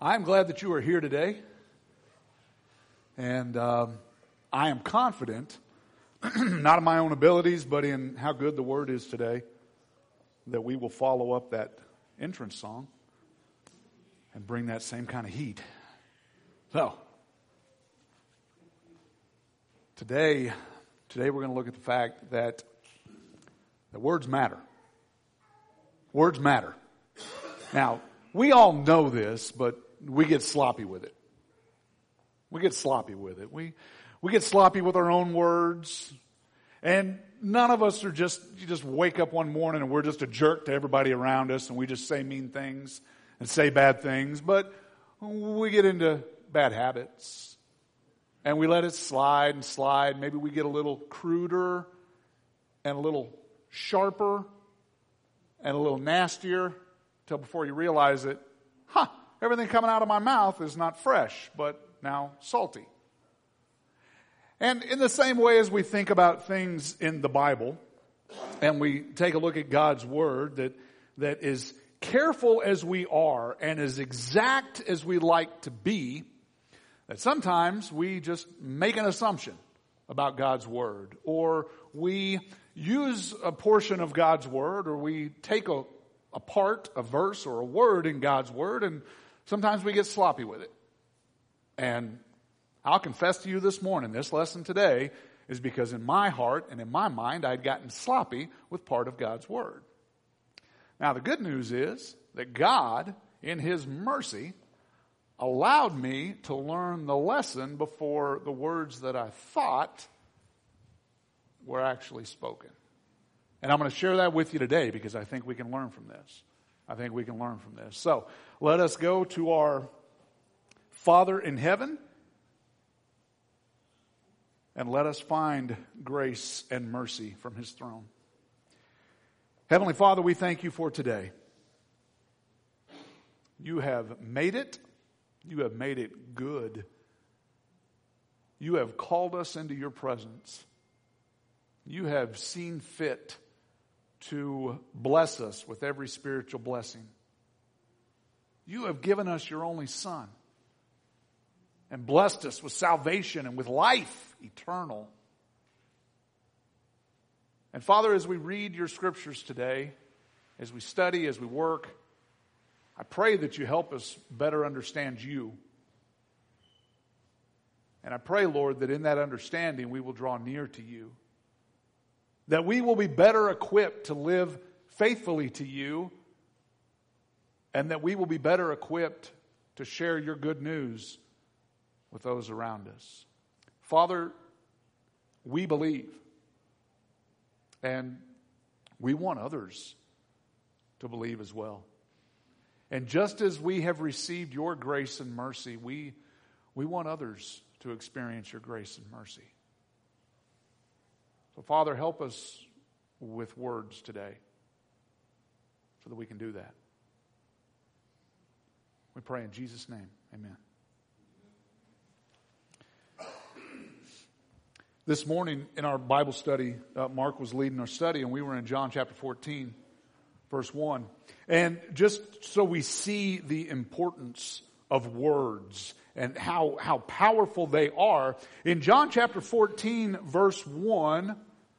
I'm glad that you are here today, and I am confident, not in my own abilities, but in how good the Word is today, that we will follow up that entrance song and bring that same kind of heat. So, today we're going to look at the fact that words matter. Words matter. Now, we all know this, but we get sloppy with it. We get sloppy with it. We get sloppy with our own words. And none of us are you just wake up one morning and we're just a jerk to everybody around us and we just say mean things and say bad things. But we get into bad habits and we let it slide and slide. Maybe we get a little cruder and a little sharper and a little nastier till before you realize it, everything coming out of my mouth is not fresh, but now salty. And in the same way as we think about things in the Bible, and we take a look at God's Word, that is careful as we are and as exact as we like to be, that sometimes we just make an assumption about God's Word, or we use a portion of God's Word, or we take a part, a verse, or a word in God's Word, and sometimes we get sloppy with it. And I'll confess to you this morning, this lesson today is because in my heart and in my mind, I'd gotten sloppy with part of God's Word. Now, the good news is that God, in His mercy, allowed me to learn the lesson before the words that I thought were actually spoken. And I'm going to share that with you today because I think we can learn from this. So, let us go to our Father in heaven and let us find grace and mercy from His throne. Heavenly Father, we thank You for today. You have made it. You have made it good. You have called us into Your presence. You have seen fit to bless us with every spiritual blessing. You have given us Your only Son and blessed us with salvation and with life eternal. And Father, as we read Your scriptures today, as we study, as we work, I pray that You help us better understand You. And I pray, Lord, that in that understanding we will draw near to You. That we will be better equipped to live faithfully to You, and that we will be better equipped to share Your good news with those around us. Father, we believe, and we want others to believe as well. And just as we have received Your grace and mercy, we want others to experience Your grace and mercy. So, Father, help us with words today so that we can do that. We pray in Jesus' name. Amen. This morning in our Bible study, Mark was leading our study, and we were in John chapter 14, verse 1. And just so we see the importance of words and how powerful they are, in John chapter 14, verse 1,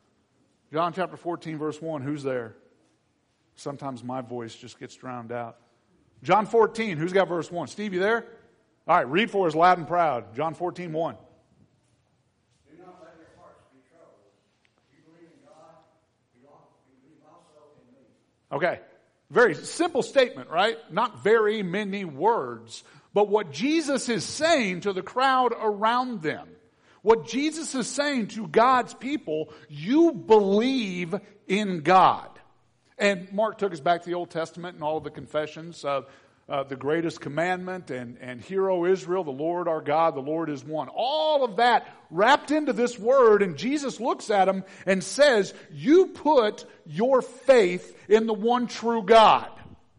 who's there? Sometimes my voice just gets drowned out. John 14, who's got verse 1? Steve, you there? All right, read for us loud and proud. John 14, 1. Do not let your hearts be troubled. You believe in God, believe also in me. Okay, very simple statement, right? Not very many words. But what Jesus is saying to the crowd around them, what Jesus is saying to God's people, you believe in God. And Mark took us back to the Old Testament and all of the confessions of the greatest commandment and Hear, O Israel, the Lord our God, the Lord is one. All of that wrapped into this word, and Jesus looks at them and says, you put your faith in the one true God.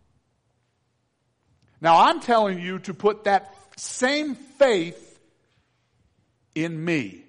Now I'm telling you to put that same faith in me.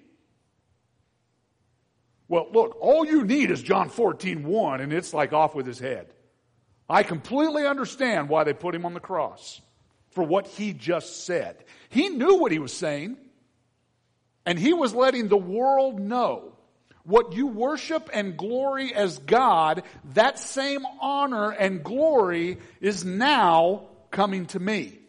Well, look, all you need is John 14:1, and it's like off with his head. I completely understand why they put him on the cross. for what he just said. He knew what he was saying, and he was letting the world know what you worship and glory as God, that same honor and glory is now coming to me.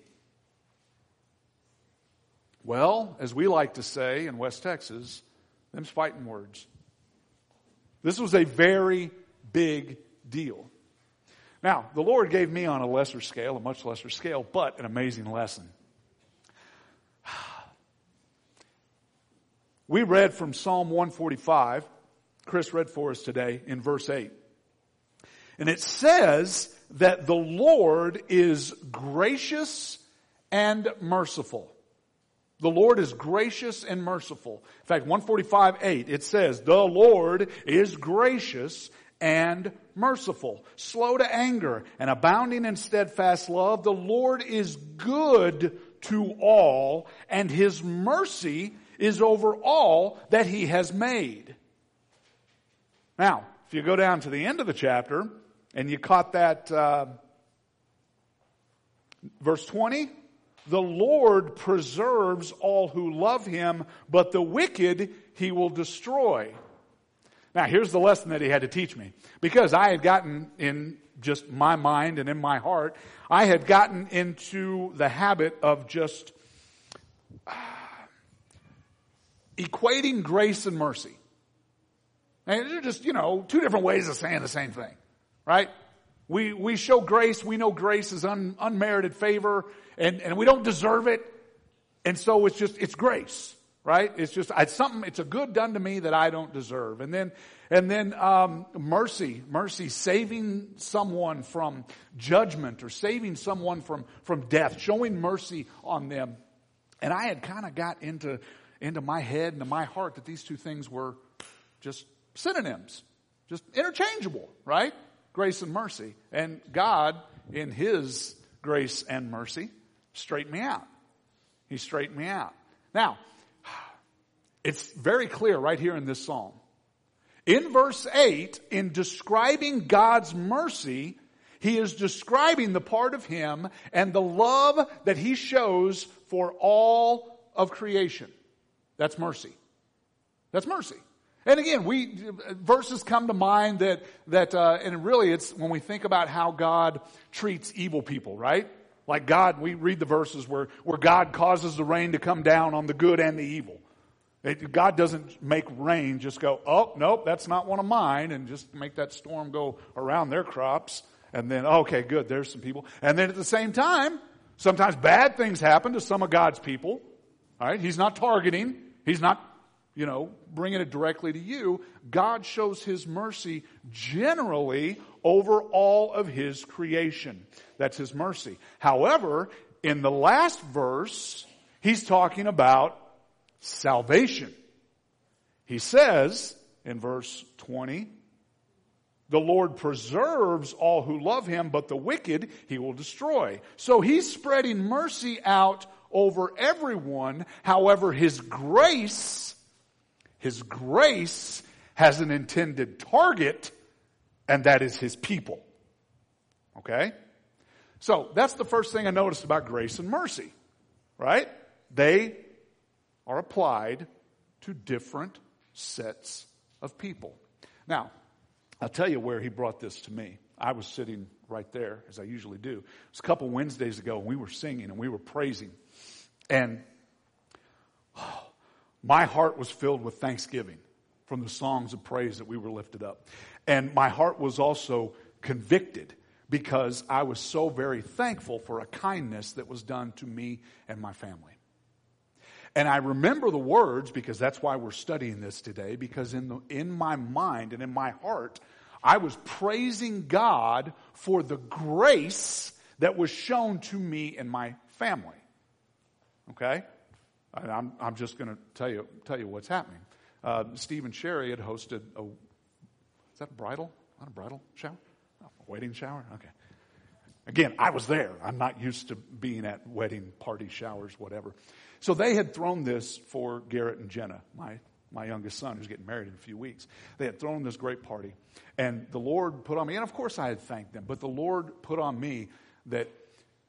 Well, as we like to say in West Texas, them's fighting words. This was a very big deal. Now, the Lord gave me on a lesser scale, a much lesser scale, but an amazing lesson. We read from Psalm 145, Chris read for us today in verse 8. And it says that the Lord is gracious and merciful. The Lord is gracious and merciful. In fact, 145:8, it says, the Lord is gracious and merciful, slow to anger, and abounding in steadfast love. The Lord is good to all, and his mercy is over all that he has made. Now, if you go down to the end of the chapter, and you caught that verse 20, the Lord preserves all who love him, but the wicked he will destroy. Now, here's the lesson that he had to teach me. Because I had gotten in just my mind and in my heart, I had gotten into the habit of just equating grace and mercy. And they're just, two different ways of saying the same thing, right? We show grace. We know grace is unmerited favor, and we don't deserve it. And so it's grace, right? It's a good done to me that I don't deserve. And then mercy, saving someone from judgment or saving someone from death, showing mercy on them. And I had kind of got into my head and to my heart that these two things were just synonyms, just interchangeable, right? Grace and mercy. And God, in his grace and mercy, straightened me out. He straightened me out. Now, it's very clear right here in this psalm. In verse 8, in describing God's mercy, he is describing the part of him and the love that he shows for all of creation. That's mercy. That's mercy. And again, verses come to mind that and really it's when we think about how God treats evil people, right? Like God, we read the verses where God causes the rain to come down on the good and the evil. God doesn't make rain just go, oh, nope, that's not one of mine, and just make that storm go around their crops. And then, okay, good, there's some people. And then at the same time, sometimes bad things happen to some of God's people. All right, he's not targeting. He's not, bringing it directly to you. God shows his mercy generally over all of his creation. That's his mercy. However, in the last verse, he's talking about salvation. He says in verse 20, the Lord preserves all who love him, but the wicked he will destroy. So he's spreading mercy out over everyone. However, his grace has an intended target, and that is his people. Okay? So that's the first thing I noticed about grace and mercy, right? They are applied to different sets of people. Now, I'll tell you where he brought this to me. I was sitting right there, as I usually do. It was a couple Wednesdays ago, and we were singing and we were praising. And my heart was filled with thanksgiving from the songs of praise that we were lifted up. And my heart was also convicted because I was so very thankful for a kindness that was done to me and my family. And I remember the words because that's why we're studying this today, because in my mind and in my heart, I was praising God for the grace that was shown to me and my family. Okay? I'm just going to tell you what's happening. Steve and Sherry had hosted is that a bridal? Not a bridal shower? Oh, a wedding shower? Okay. Again, I was there. I'm not used to being at wedding party showers, whatever. So they had thrown this for Garrett and Jenna, my youngest son, who's getting married in a few weeks. They had thrown this great party. And the Lord put on me, and of course I had thanked them, but the Lord put on me that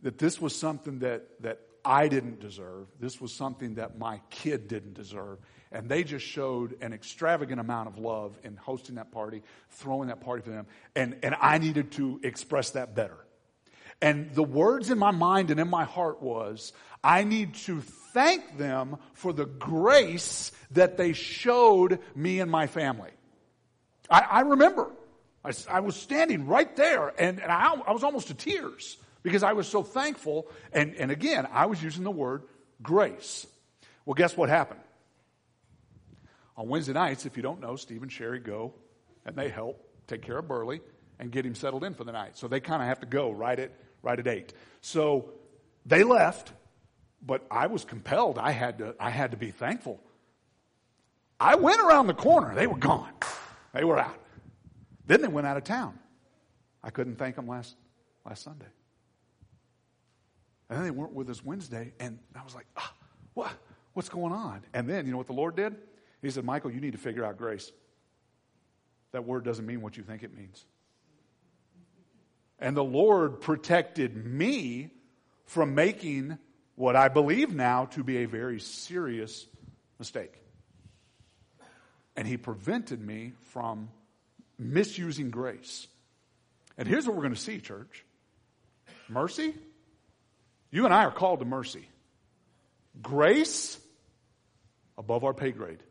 that this was something that I didn't deserve. This was something that my kid didn't deserve. And they just showed an extravagant amount of love in hosting that party, throwing that party for them. And I needed to express that better. And the words in my mind and in my heart was, I need to thank them for the grace that they showed me and my family. I remember, I was standing right there, and I was almost to tears because I was so thankful. And again, I was using the word grace. Well, guess what happened? On Wednesday nights, if you don't know, Steve and Sherry go, and they help take care of Burley and get him settled in for the night. So they kind of have to go right at 8. So they left, but I was compelled. I had to be thankful. I went around the corner. They were gone. They were out. Then they went out of town. I couldn't thank them last Sunday. And then they weren't with us Wednesday, and I was like, what's going on? And then, you know what the Lord did? He said, Michael, you need to figure out grace. That word doesn't mean what you think it means. And the Lord protected me from making what I believe now to be a very serious mistake. And He prevented me from misusing grace. And here's what we're going to see, church. Mercy. You and I are called to mercy. Grace above our pay grade.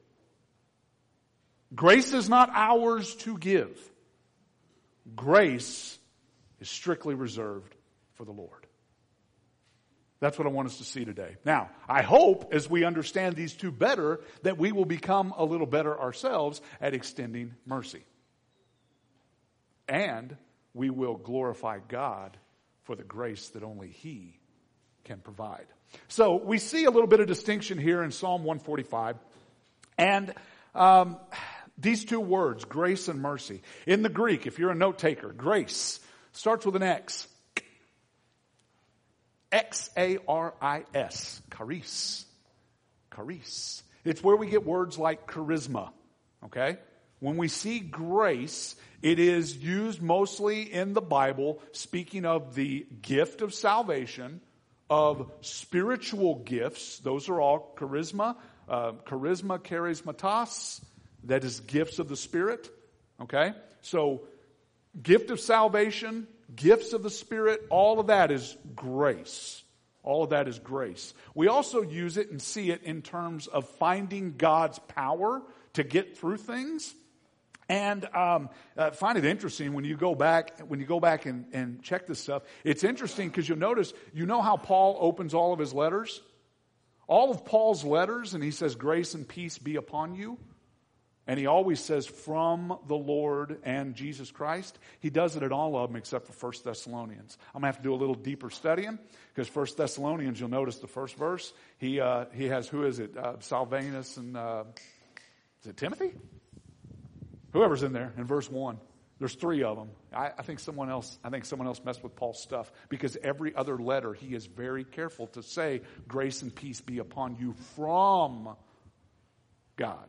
Grace is not ours to give. Grace is strictly reserved for the Lord. That's what I want us to see today. Now, I hope as we understand these two better that we will become a little better ourselves at extending mercy. And we will glorify God for the grace that only He can provide. So we see a little bit of distinction here in Psalm 145. And these two words, grace and mercy. In the Greek, if you're a note taker, grace starts with an X. X-A-R-I-S. Charis. Charis. It's where we get words like charisma. Okay? When we see grace, it is used mostly in the Bible, speaking of the gift of salvation, of spiritual gifts. Those are all charisma. Charisma, charismatos. That is gifts of the Spirit. Okay? So, gift of salvation, gifts of the Spirit, all of that is grace. All of that is grace. We also use it and see it in terms of finding God's power to get through things. And find it interesting when you go back and check this stuff. It's interesting because you'll notice, you know how Paul opens all of his letters? All of Paul's letters, and he says, grace and peace be upon you. And he always says, from the Lord and Jesus Christ. He does it at all of them except for 1 Thessalonians. I'm going to have to do a little deeper studying because 1 Thessalonians, you'll notice the first verse. He has, who is it? Silvanus and, is it Timothy? Whoever's in there in verse 1. There's 3 of them. I think someone else messed with Paul's stuff because every other letter he is very careful to say, grace and peace be upon you from God.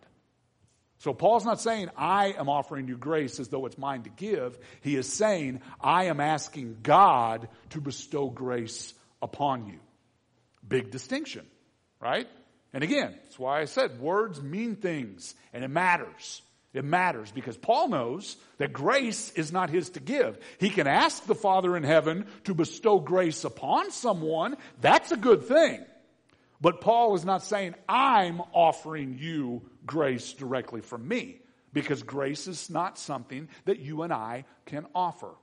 So Paul's not saying, I am offering you grace as though it's mine to give. He is saying, I am asking God to bestow grace upon you. Big distinction, right? And again, that's why I said words mean things, and it matters. It matters because Paul knows that grace is not his to give. He can ask the Father in heaven to bestow grace upon someone. That's a good thing. But Paul is not saying, I'm offering you grace directly from me, because grace is not something that you and I can offer.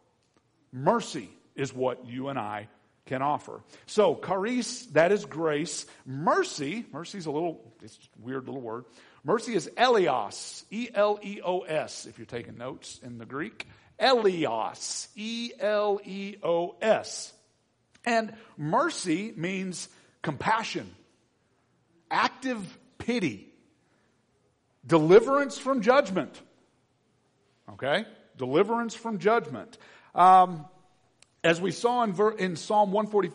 Mercy is what you and I can offer. So, charis, that is grace. Mercy's it's a weird little word. Mercy is eleos, E-L-E-O-S, if you're taking notes in the Greek. Eleos, E-L-E-O-S. And mercy means compassion, active pity, deliverance from judgment. Okay? Deliverance from judgment. As we saw in Psalm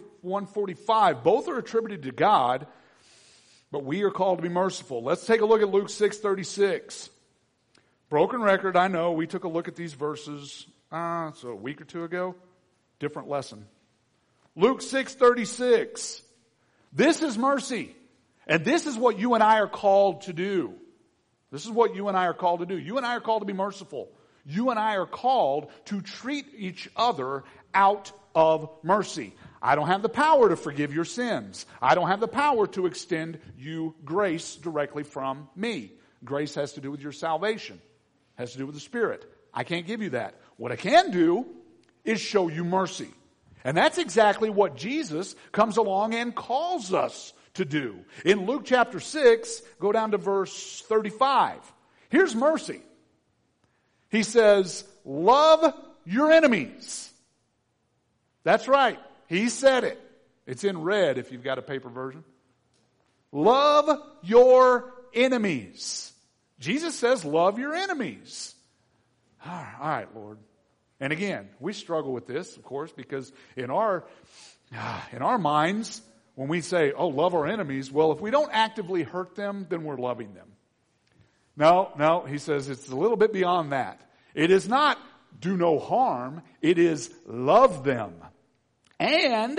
145, both are attributed to God, but we are called to be merciful. Let's take a look at Luke 6:36. Broken record, I know. We took a look at these verses a week or two ago. Different lesson. Luke 6:36. This is mercy. And this is what you and I are called to do. This is what you and I are called to do. You and I are called to be merciful. You and I are called to treat each other out of mercy. I don't have the power to forgive your sins. I don't have the power to extend you grace directly from me. Grace has to do with your salvation. Has to do with the Spirit. I can't give you that. What I can do is show you mercy. And that's exactly what Jesus comes along and calls us to do. In Luke chapter 6, go down to verse 35. Here's mercy. He says, love your enemies. That's right. He said it. It's in red if you've got a paper version. Love your enemies. Jesus says, love your enemies. All right, Lord. And again, we struggle with this, of course, because in our minds, when we say, oh, love our enemies, well, if we don't actively hurt them, then we're loving them. No, he says it's a little bit beyond that. It is not do no harm. It is love them. And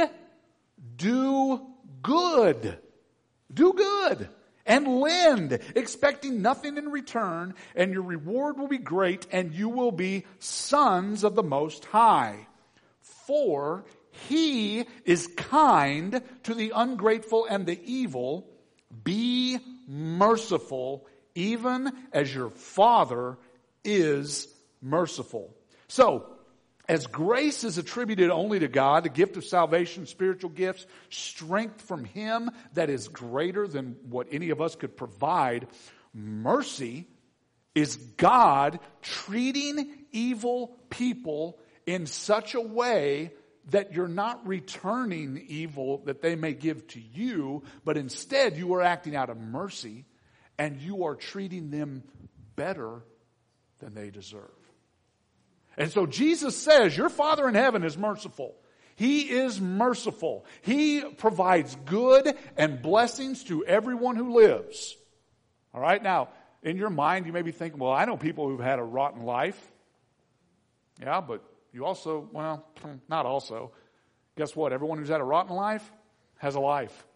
do good. Do good. And lend, expecting nothing in return, and your reward will be great, and you will be sons of the Most High. For He is kind to the ungrateful and the evil. Be merciful, even as your Father is merciful. So, as grace is attributed only to God, the gift of salvation, spiritual gifts, strength from Him that is greater than what any of us could provide, mercy is God treating evil people in such a way that you're not returning evil that they may give to you, but instead you are acting out of mercy and you are treating them better than they deserve. And so Jesus says, your Father in heaven is merciful. He is merciful. He provides good and blessings to everyone who lives. All right, now, in your mind, you may be thinking, well, I know people who've had a rotten life. Yeah, but you also, well, not also. Guess what? Everyone who's had a rotten life has a life.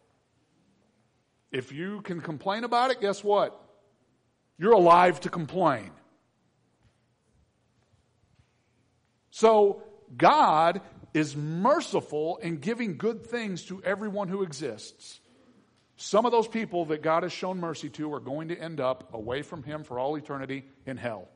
If you can complain about it, guess what? You're alive to complain. So God is merciful in giving good things to everyone who exists. Some of those people that God has shown mercy to are going to end up away from Him for all eternity in hell.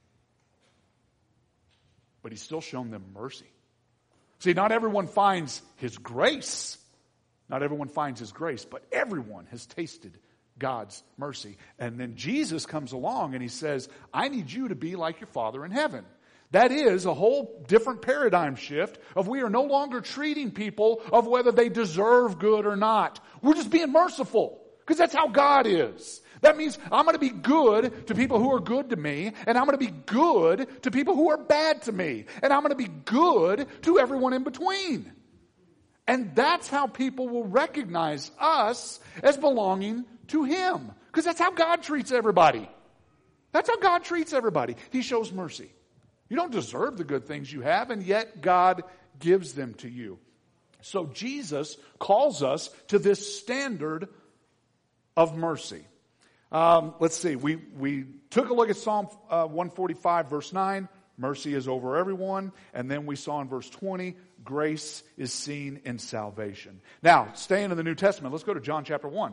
But He's still shown them mercy. See, not everyone finds His grace. Not everyone finds His grace, but everyone has tasted God's mercy. And then Jesus comes along and He says, I need you to be like your Father in heaven. That is a whole different paradigm shift of we are no longer treating people of whether they deserve good or not. We're just being merciful because that's how God is. That means I'm going to be good to people who are good to me, and I'm going to be good to people who are bad to me, and I'm going to be good to everyone in between. And that's how people will recognize us as belonging to Him, because that's how God treats everybody. That's how God treats everybody. He shows mercy. You don't deserve the good things you have, and yet God gives them to you. So Jesus calls us to this standard of mercy. Let's see. We took a look at Psalm 145, verse 9. Mercy is over everyone. And then we saw in verse 20, grace is seen in salvation. Now, staying in the New Testament, let's go to John chapter 1.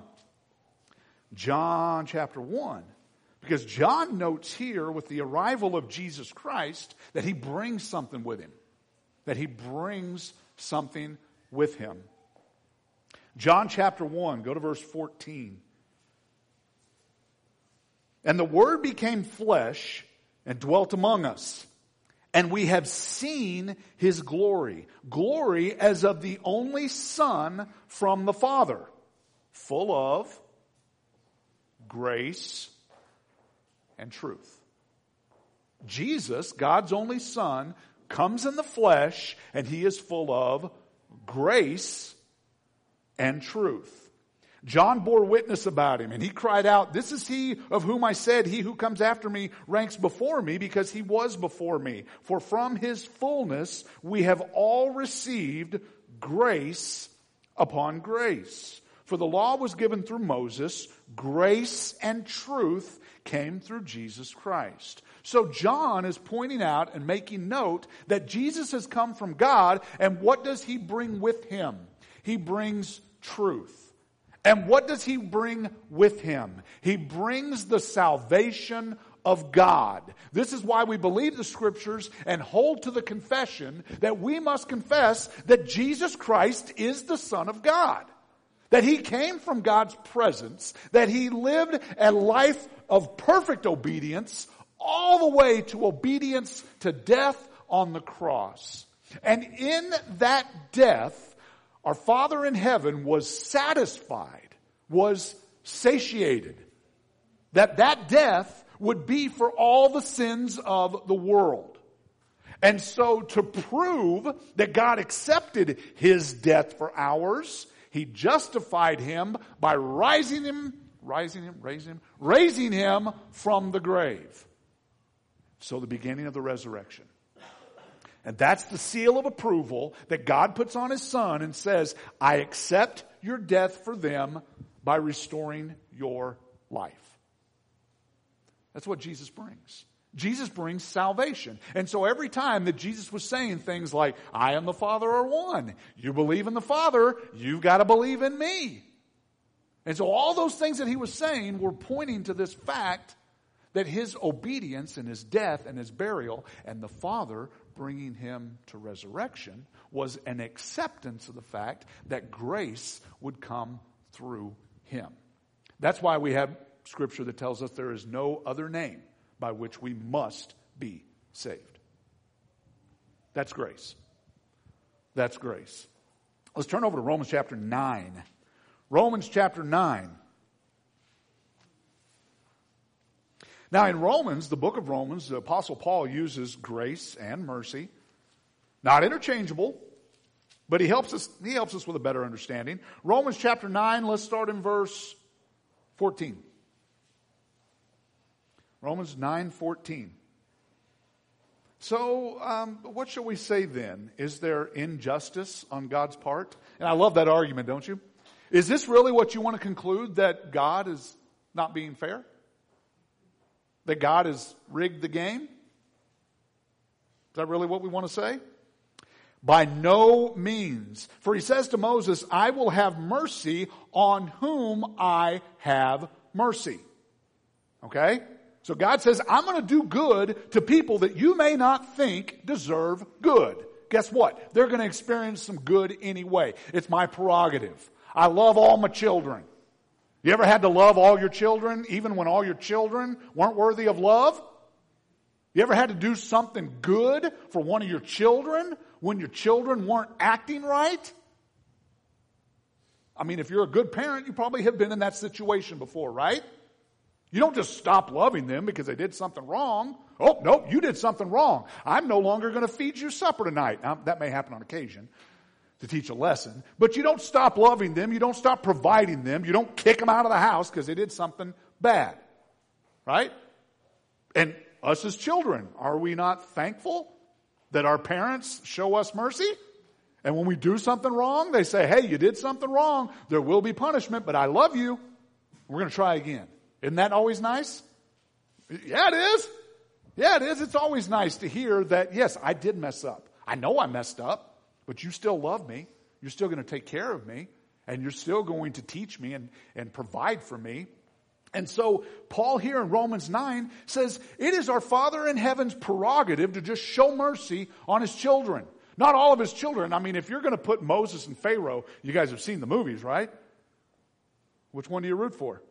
John chapter 1. Because John notes here with the arrival of Jesus Christ that He brings something with Him. That He brings something with Him. John chapter 1, go to verse 14. And the Word became flesh and dwelt among us. And we have seen His glory. Glory as of the only Son from the Father. Full of grace and truth. Jesus, God's only Son, comes in the flesh, and He is full of grace and truth. John bore witness about Him, and he cried out, "This is He of whom I said, He who comes after me ranks before me, because He was before me. For from His fullness we have all received grace upon grace. For the law was given through Moses, grace and truth came through Jesus Christ. So John is pointing out and making note that Jesus has come from God, and what does he bring with him? He brings truth. And what does he bring with him? He brings the salvation of God. This is why we believe the Scriptures and hold to the confession that we must confess that Jesus Christ is the Son of God. That he came from God's presence, that he lived a life of perfect obedience all the way to obedience to death on the cross. And in that death, our Father in heaven was satisfied, was satiated, that death would be for all the sins of the world. And so to prove that God accepted his death for ours, he justified him by raising him from the grave. So the beginning of the resurrection. And that's the seal of approval that God puts on his Son and says, I accept your death for them by restoring your life. That's what Jesus brings. Jesus brings salvation. And so every time that Jesus was saying things like, I and the Father are one. You believe in the Father, you've got to believe in me. And so all those things that he was saying were pointing to this fact that his obedience and his death and his burial and the Father bringing him to resurrection was an acceptance of the fact that grace would come through him. That's why we have Scripture that tells us there is no other name by which we must be saved. That's grace. That's grace. Let's turn over to Romans chapter 9. Romans chapter 9. Now in Romans, the book of Romans, the Apostle Paul uses grace and mercy. Not interchangeable, but he helps us with a better understanding. Romans chapter 9, let's start in verse 14. Romans 9:14. So, what shall we say then? Is there injustice on God's part? And I love that argument, don't you? Is this really what you want to conclude, that God is not being fair? That God has rigged the game? Is that really what we want to say? By no means. For he says to Moses, I will have mercy on whom I have mercy. Okay? So God says, I'm going to do good to people that you may not think deserve good. Guess what? They're going to experience some good anyway. It's my prerogative. I love all my children. You ever had to love all your children, even when all your children weren't worthy of love? You ever had to do something good for one of your children when your children weren't acting right? I mean, if you're a good parent, you probably have been in that situation before, right? You don't just stop loving them because they did something wrong. Oh, nope, you did something wrong. I'm no longer going to feed you supper tonight. Now, that may happen on occasion to teach a lesson. But you don't stop loving them. You don't stop providing them. You don't kick them out of the house because they did something bad. Right? And us as children, are we not thankful that our parents show us mercy? And when we do something wrong, they say, hey, you did something wrong. There will be punishment, but I love you. We're going to try again. Isn't that always nice? Yeah, it is. Yeah, it is. It's always nice to hear that, yes, I did mess up. I know I messed up, but you still love me. You're still going to take care of me, and you're still going to teach me and provide for me. And so Paul here in Romans 9 says, it is our Father in heaven's prerogative to just show mercy on his children. Not all of his children. I mean, if you're going to put Moses and Pharaoh, you guys have seen the movies, right? Which one do you root for?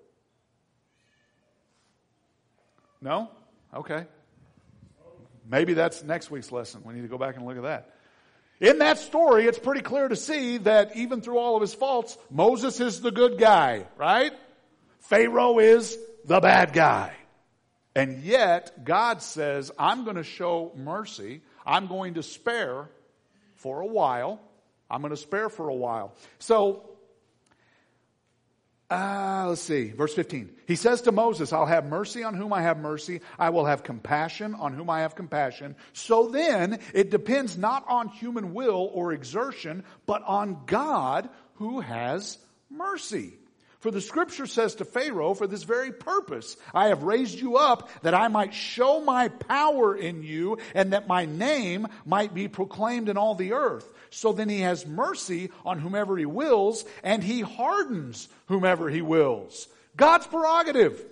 No? Okay. Maybe that's next week's lesson. We need to go back and look at that. In that story, it's pretty clear to see that even through all of his faults, Moses is the good guy, right? Pharaoh is the bad guy. And yet, God says, I'm going to show mercy. I'm going to spare for a while. I'm going to spare for a while. So, Let's see, verse 15. He says to Moses, I'll have mercy on whom I have mercy. I will have compassion on whom I have compassion. So then, it depends not on human will or exertion, but on God who has mercy. For the scripture says to Pharaoh, for this very purpose, I have raised you up that I might show my power in you and that my name might be proclaimed in all the earth. So then he has mercy on whomever he wills and he hardens whomever he wills. God's prerogative.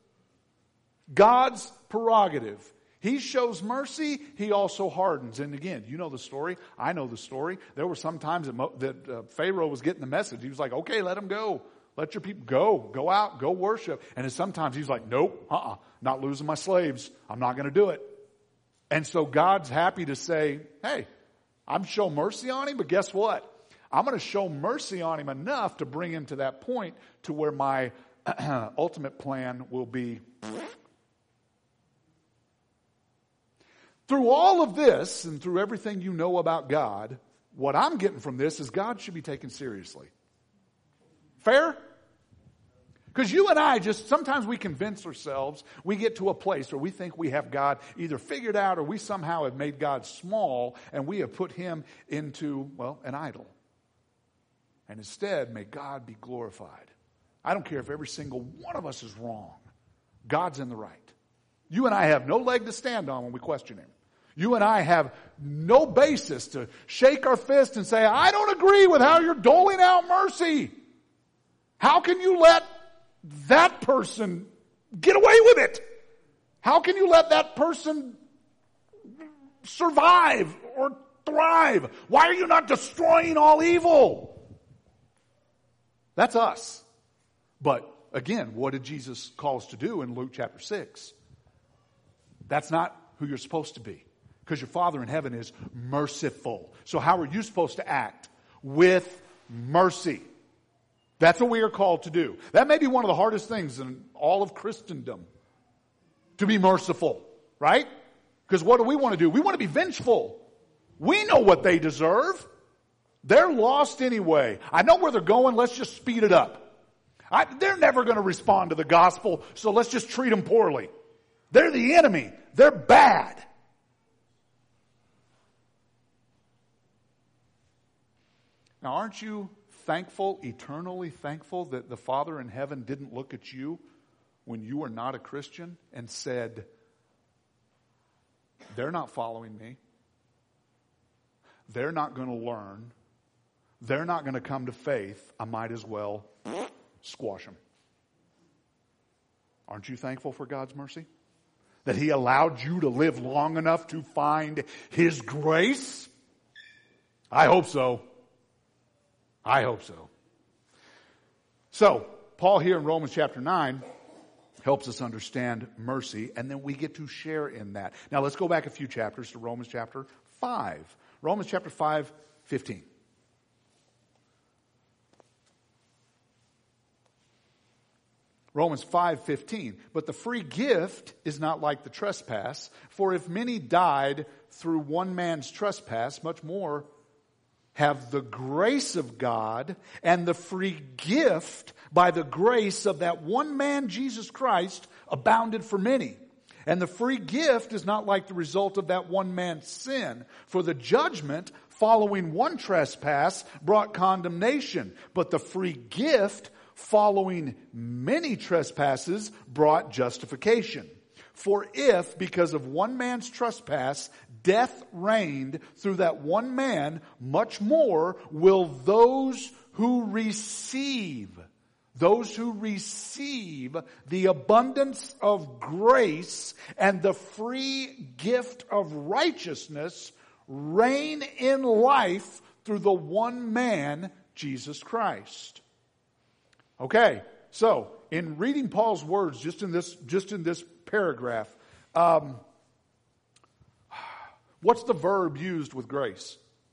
God's prerogative. He shows mercy, he also hardens. And again, you know the story. I know the story. There were some times that Pharaoh was getting the message. He was like, okay, let him go. Let your people go out, go worship. And sometimes he's like, nope, not losing my slaves. I'm not going to do it. And so God's happy to say, hey, I'm show mercy on him, but guess what? I'm going to show mercy on him enough to bring him to that point to where my ultimate plan will be. Through all of this and through everything you know about God, what I'm getting from this is God should be taken seriously. Fair? Because you and I sometimes we convince ourselves, we get to a place where we think we have God either figured out or we somehow have made God small and we have put him into, an idol. And instead, may God be glorified. I don't care if every single one of us is wrong. God's in the right. You and I have no leg to stand on when we question him. You and I have no basis to shake our fist and say, I don't agree with how you're doling out mercy. How can you let that person get away with it? How can you let that person survive or thrive? Why are you not destroying all evil? That's us. But again, what did Jesus call us to do in Luke chapter 6? That's not who you're supposed to be. Because your Father in heaven is merciful. So how are you supposed to act? With mercy. That's what we are called to do. That may be one of the hardest things in all of Christendom. To be merciful. Right? Because what do we want to do? We want to be vengeful. We know what they deserve. They're lost anyway. I know where they're going. Let's just speed it up. They're never going to respond to the gospel, so let's just treat them poorly. They're the enemy. They're bad. Now, aren't you thankful, eternally thankful, that the Father in heaven didn't look at you when you were not a Christian and said, they're not following me. They're not going to learn. They're not going to come to faith. I might as well squash them. Aren't you thankful for God's mercy? That he allowed you to live long enough to find his grace? I hope so. I hope so. So, Paul here in Romans chapter 9 helps us understand mercy, and then we get to share in that. Now, let's go back a few chapters to Romans chapter 5. Romans chapter 5, 15. Romans 5:15. But the free gift is not like the trespass, for if many died through one man's trespass, much more have the grace of God and the free gift by the grace of that one man, Jesus Christ, abounded for many. And the free gift is not like the result of that one man's sin. For the judgment following one trespass brought condemnation, but the free gift following many trespasses brought justification. For if, because of one man's trespass, death reigned through that one man, much more will those who receive the abundance of grace and the free gift of righteousness reign in life through the one man, Jesus Christ. Okay, so in reading Paul's words just in this paragraph, what's the verb used with grace?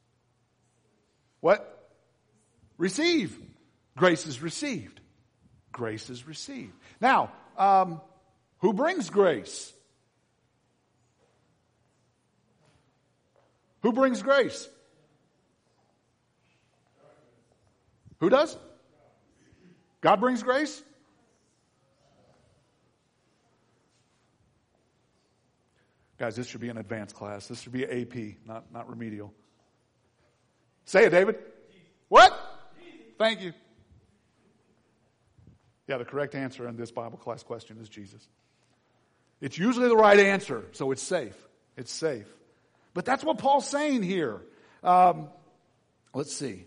What? Receive. Grace is received. Grace is received. Now, who brings grace? Who brings grace? Who does? God brings grace? Guys, this should be an advanced class. This should be AP, not remedial. Say it, David. What? Thank you. Yeah, the correct answer in this Bible class question is Jesus. It's usually the right answer, so it's safe. It's safe. But that's what Paul's saying here. Let's see.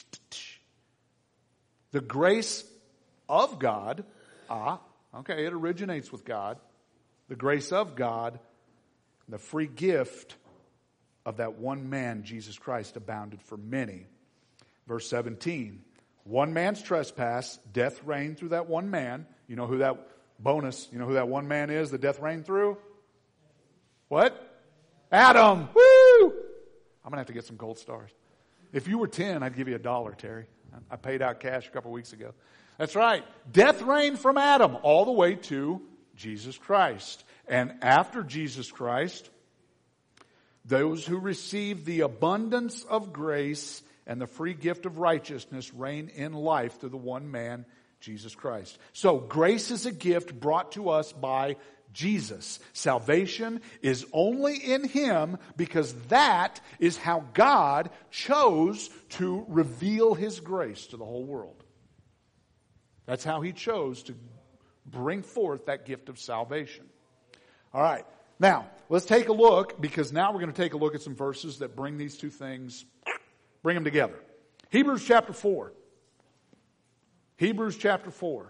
The grace of God. Okay, it originates with God. The grace of God, the free gift of that one man, Jesus Christ, abounded for many. Verse 17. One man's trespass, death reigned through that one man. You know who that one man is that death reigned through? What? Adam. Woo! I'm going to have to get some gold stars. If you were 10, I'd give you $1, Terry. I paid out cash a couple weeks ago. That's right. Death reigned from Adam all the way to Jesus Christ. And after Jesus Christ, those who receive the abundance of grace and the free gift of righteousness reign in life through the one man, Jesus Christ. So grace is a gift brought to us by Jesus. Salvation is only in Him because that is how God chose to reveal His grace to the whole world. That's how He chose to bring forth that gift of salvation. All right. Now, let's take a look, because now we're going to take a look at some verses that bring these two things, bring them together. Hebrews chapter 4. Hebrews chapter 4.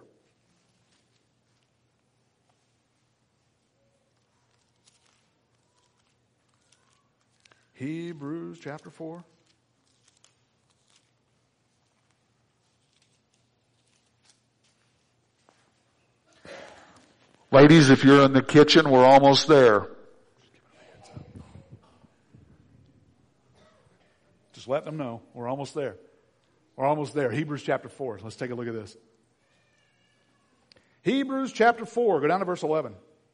Hebrews chapter 4. Ladies, if you're in the kitchen, we're almost there. Just let them know. We're almost there. We're almost there. Hebrews chapter 4. Let's take a look at this. Hebrews chapter 4. Go down to verse 11.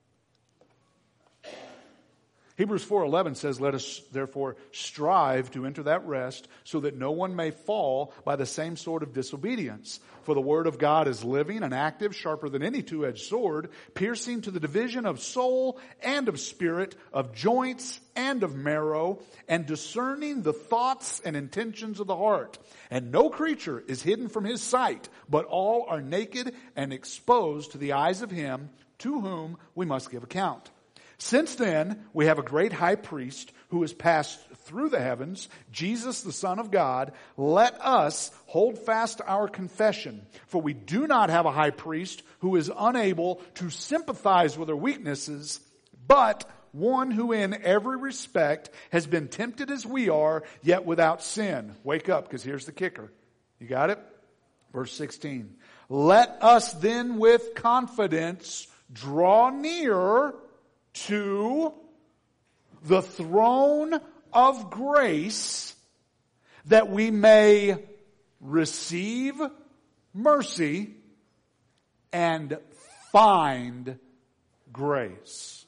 Hebrews 4:11 says, "Let us therefore strive to enter that rest, so that no one may fall by the same sort of disobedience. For the word of God is living and active, sharper than any two-edged sword, piercing to the division of soul and of spirit, of joints and of marrow, and discerning the thoughts and intentions of the heart. And no creature is hidden from His sight, but all are naked and exposed to the eyes of Him to whom we must give account. Since then, we have a great high priest who has passed through the heavens, Jesus, the Son of God. Let us hold fast our confession, for we do not have a high priest who is unable to sympathize with our weaknesses, but one who in every respect has been tempted as we are, yet without sin." Wake up, because here's the kicker. You got it? Verse 16. "Let us then with confidence draw near to the throne of grace, that we may receive mercy and find grace."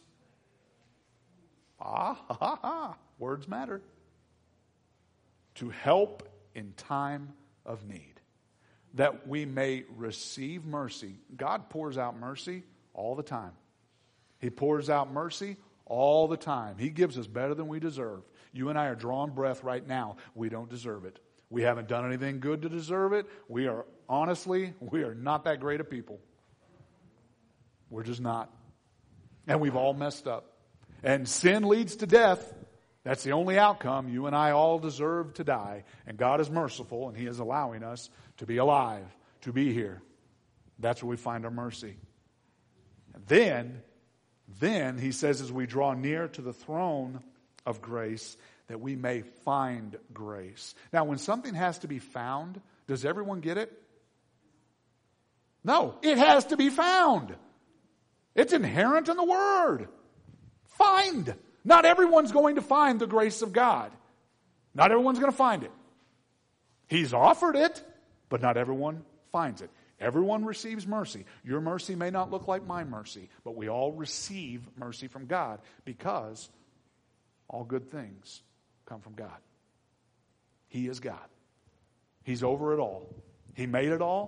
Words matter. To help in time of need. That we may receive mercy. God pours out mercy all the time. He pours out mercy all the time. He gives us better than we deserve. You and I are drawing breath right now. We don't deserve it. We haven't done anything good to deserve it. We are not that great of people. We're just not. And we've all messed up. And sin leads to death. That's the only outcome. You and I all deserve to die. And God is merciful, and He is allowing us to be alive, to be here. That's where we find our mercy. And then He says, as we draw near to the throne of grace, that we may find grace. Now, when something has to be found, does everyone get it? No, it has to be found. It's inherent in the word. Find. Not everyone's going to find the grace of God. Not everyone's going to find it. He's offered it, but not everyone finds it. Everyone receives mercy. Your mercy may not look like my mercy, but we all receive mercy from God, because all good things come from God. He is God. He's over it all. He made it all.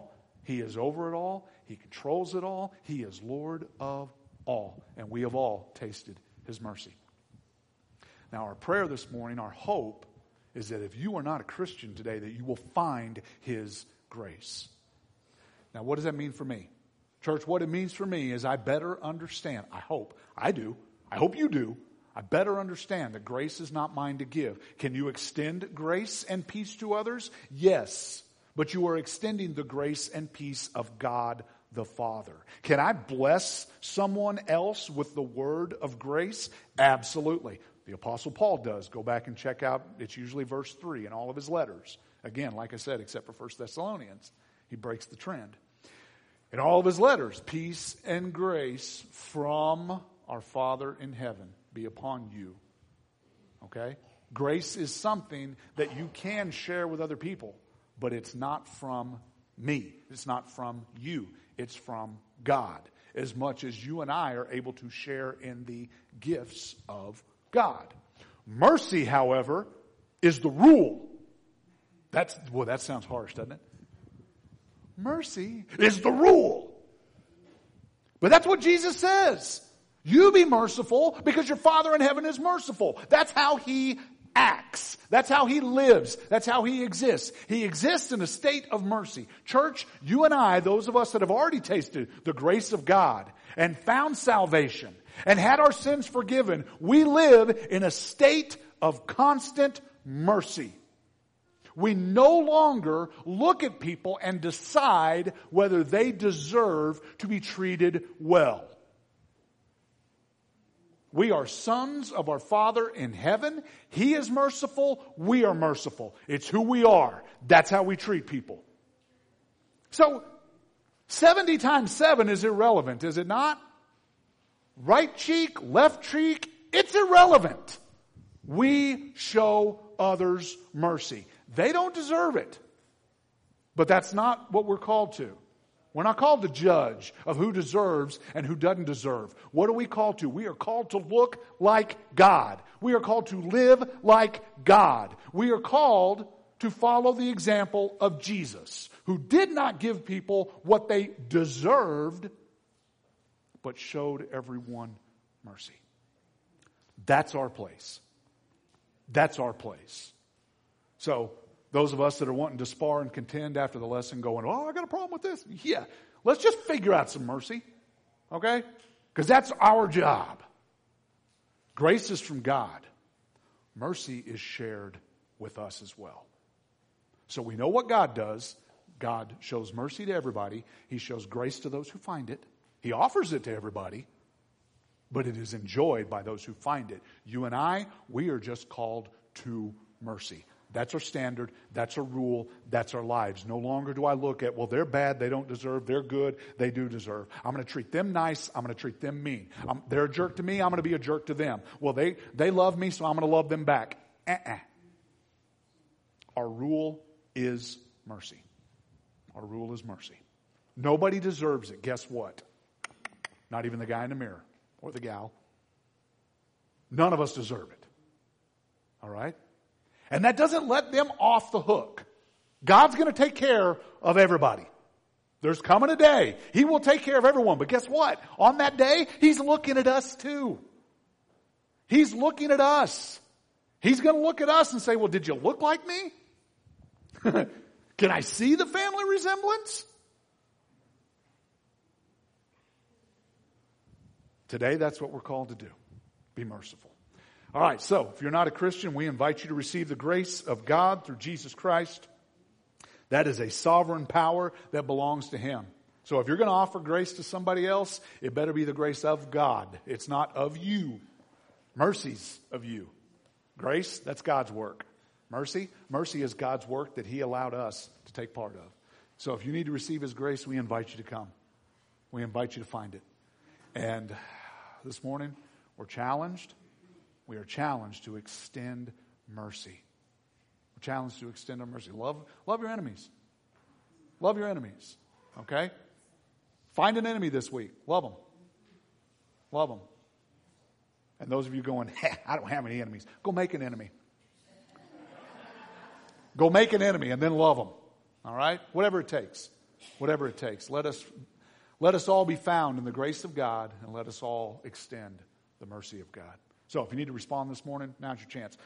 He is over it all. He controls it all. He is Lord of all. And we have all tasted His mercy. Now, our prayer this morning, our hope, is that if you are not a Christian today, that you will find His grace. Now, what does that mean for me? Church, what it means for me is I better understand. I hope you do. I better understand that grace is not mine to give. Can you extend grace and peace to others? Yes. But you are extending the grace and peace of God the Father. Can I bless someone else with the word of grace? Absolutely. The Apostle Paul does. Go back and check out, it's usually verse 3 in all of his letters. Again, like I said, except for 1 Thessalonians, he breaks the trend. In all of his letters, peace and grace from our Father in heaven be upon you. Okay? Grace is something that you can share with other people, but it's not from me. It's not from you. It's from God. As much as you and I are able to share in the gifts of God. Mercy, however, is the rule. That sounds harsh, doesn't it? Mercy is the rule. But that's what Jesus says. You be merciful because your Father in heaven is merciful. That's how He acts. That's how He lives. That's how He exists. He exists in a state of mercy. Church, you and I, those of us that have already tasted the grace of God and found salvation and had our sins forgiven, we live in a state of constant mercy. We no longer look at people and decide whether they deserve to be treated well. We are sons of our Father in heaven. He is merciful. We are merciful. It's who we are. That's how we treat people. So, 70 times 7 is irrelevant, is it not? Right cheek, left cheek, it's irrelevant. We show others mercy. They don't deserve it. But that's not what we're called to. We're not called to judge of who deserves and who doesn't deserve. What are we called to? We are called to look like God. We are called to live like God. We are called to follow the example of Jesus, who did not give people what they deserved, but showed everyone mercy. That's our place. That's our place. So, those of us that are wanting to spar and contend after the lesson going, oh, I got a problem with this. Yeah, let's just figure out some mercy, okay? Because that's our job. Grace is from God. Mercy is shared with us as well. So we know what God does. God shows mercy to everybody. He shows grace to those who find it. He offers it to everybody, but it is enjoyed by those who find it. You and I, we are just called to mercy. That's our standard. That's our rule. That's our lives. No longer do I look at, well, they're bad. They don't deserve. They're good. They do deserve. I'm going to treat them nice. I'm going to treat them mean. They're a jerk to me. I'm going to be a jerk to them. Well, they love me, so I'm going to love them back. Our rule is mercy. Our rule is mercy. Nobody deserves it. Guess what? Not even the guy in the mirror or the gal. None of us deserve it. All right? And that doesn't let them off the hook. God's going to take care of everybody. There's coming a day. He will take care of everyone. But guess what? On that day, He's looking at us too. He's looking at us. He's going to look at us and say, well, did you look like me? Can I see the family resemblance? Today, that's what we're called to do. Be merciful. All right, so if you're not a Christian, we invite you to receive the grace of God through Jesus Christ. That is a sovereign power that belongs to Him. So if you're going to offer grace to somebody else, it better be the grace of God. It's not of you. Mercy's of you. Grace, that's God's work. Mercy is God's work that He allowed us to take part of. So if you need to receive His grace, we invite you to come. We invite you to find it. And this morning, we're challenged. We are challenged to extend mercy. We're challenged to extend our mercy. Love your enemies. Love your enemies. Okay? Find an enemy this week. Love them. Love them. And those of you going, I don't have any enemies. Go make an enemy. Go make an enemy and then love them. All right? Whatever it takes. Whatever it takes. Let us all be found in the grace of God, and let us all extend the mercy of God. So if you need to respond this morning, now's your chance.